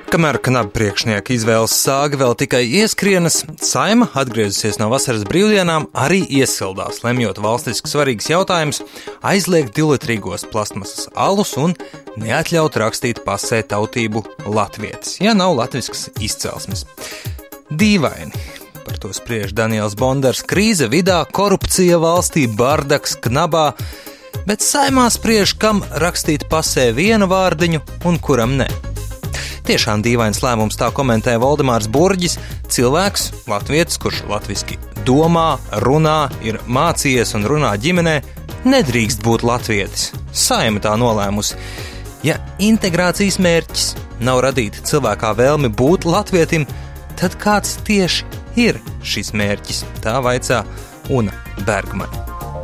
Kamēr knabu priekšnieka izvēles sāga vēl tikai ieskrienas, Saeima, atgriezusies no vasaras brīvdienām, arī iesildās, lemjot valstiski svarīgs jautājums aizliegt 2-litrīgos plastmasas alus un neatļaut rakstīt pasē tautību latvietis, ja nav latviskas izcelsmes. Dīvaini. Par to spriež Daniels Bondars. Krīze vidā, korupcija valstī, bardaks knabā, bet Saeimā spriež, kam rakstīt pasē vienu vārdiņu un kuram ne. Tiešām dīvains lēmums, tā komentē Voldemārs Burģis, cilvēks, latvietis, kurš latviski domā, runā, ir mācījies un runā ģimenē, nedrīkst būt latvietis. Saeima tā nolēmusi. Ja integrācijas mērķis nav radīt cilvēkā vēlmi būt latvietim, tad kāds tieši ir šis mērķis? Tā vaicā Una Bergmane.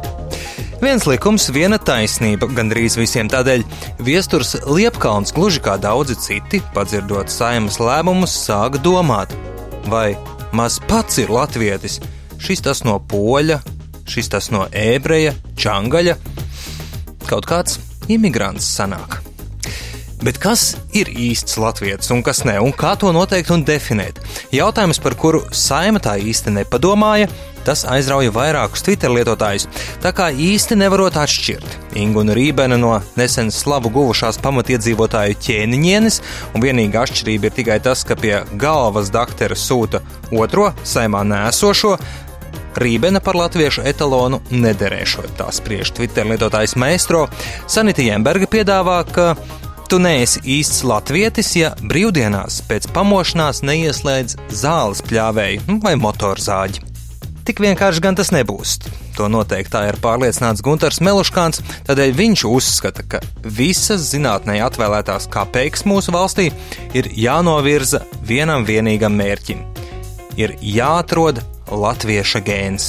Viens likums, viena taisnība gandrīz visiem, tādēļ viesturs Liepkalns, gluži kā daudzi citi, padzirdot Saeimas lēmumus, sāka domāt, vai maz pats ir latvietis, šis tas no poļa, šis tas no ebreja, čangaļa, kaut kāds imigrants sanāk. Bet kas ir īsts latvietis un kas ne, un kā to noteikt un definēt? Jautājums, par kuru Saeima tā īsti nepadomāja, tas aizrauja vairākus Twitter lietotājus, tā kā īsti nevarot atšķirt. Inguna Rībena no nesen slavu guvušās pamatiedzīvotāju ķēniņienes, un vienīgā atšķirība ir tikai tas, ka pie galvas daktera sūta otro, Saeimā nēsošo, Rībena par latviešu etalonu nederēšot, tā spriež Twitter lietotājs Maestro. Sanita Jemberga piedāvā, ka tu neesi īsts latvietis, ja brīvdienās pēc pamošanās neieslēdz zāles pļāvēju vai motorzāģi. Tik vienkārši gan tas nebūs. To noteikti tā ir pārliecināts Guntars Meluškāns, tādēļ viņš uzskata, ka visas zinātnē atvēlētās kapeikas mūsu valstī ir jānovirza vienam vienīgam mērķim. Ir jāatrod latvieša gēns.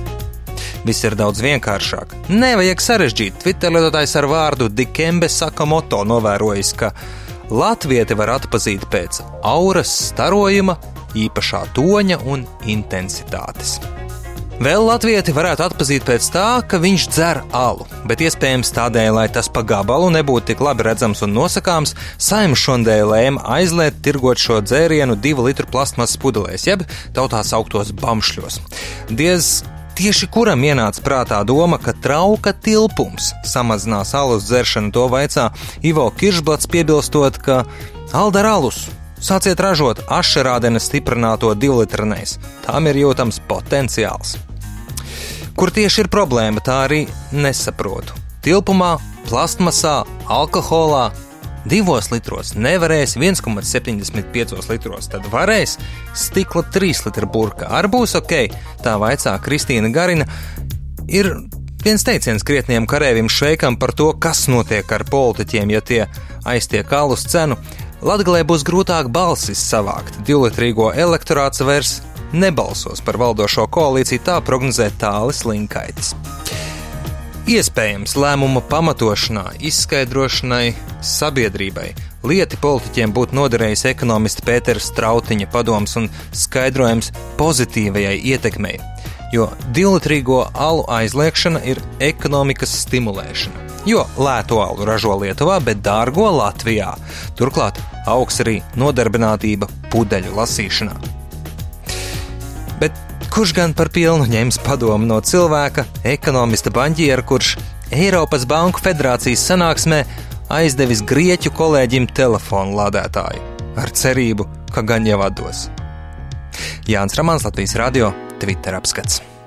Viss ir daudz vienkāršāk. Nevajag sarežģīt. Twitter lietotājs ar vārdu Dikembe Sakamoto novērojis, ka latvieti var atpazīt pēc auras starojuma, īpašā toņa un intensitātes. Vēl latvieti varētu atpazīt pēc tā, ka viņš dzer alu, bet iespējams tādēļ, lai tas pa gabalu nebūtu tik labi redzams un nosakāms, Saeima šodien lēma aizliegt tirgot šo dzērienu 2 litru plastmasas pudelēs, jeb tautā sauktos bamšļos. Diez tieši kuram ienāca prātā doma, ka trauka tilpums samazinās alus dzeršanu, to vaicā Ivo Kiršblats, piebilstot, ka Aldar alus sāciet ražot ašerādena stiprināto 2-litranēs. Tām ir jūtams potenciāls. Kur tieši ir problēma, tā arī nesaprotu. Tilpumā, plastmasā, alkoholā 2 litros nevarēs, 1,75 litros tad varēs, stikla 3 litra burka arī būs ok, tā vaicā Kristīna Garina. Ir viens teiciens krietniem karēvim Šveikam par to, kas notiek ar politiķiem, ja tie aiztiek alus cenu. Latgalē būs grūtāk balsis savākt. 2-litrīgo elektorāts vairs nebalsos par valdošo koalīciju, tā prognozē Tālis Linkaitis. Iespējams, lēmuma pamatošanā, izskaidrošanai sabiedrībai lieti politiķiem būtu noderējis ekonomista Pētera Strautiņa padoms un skaidrojums pozitīvajai ietekmei, jo 2-litrīgo alu aizliekšana ir ekonomikas stimulēšana. Jo lēto alu ražo Lietuvā, bet dārgo Latvijā. Turklāt augs arī nodarbinātība pudeļu lasīšanā. Bet kurš gan par pilnu ņems padomu no cilvēka, ekonomista banķiera, kurš Eiropas Banku federācijas sanāksmē aizdevis grieķu kolēģim telefonu lādētāju ar cerību, ka gan jau atdos. Jānis Ramāns, Latvijas radio, Twitter apskats.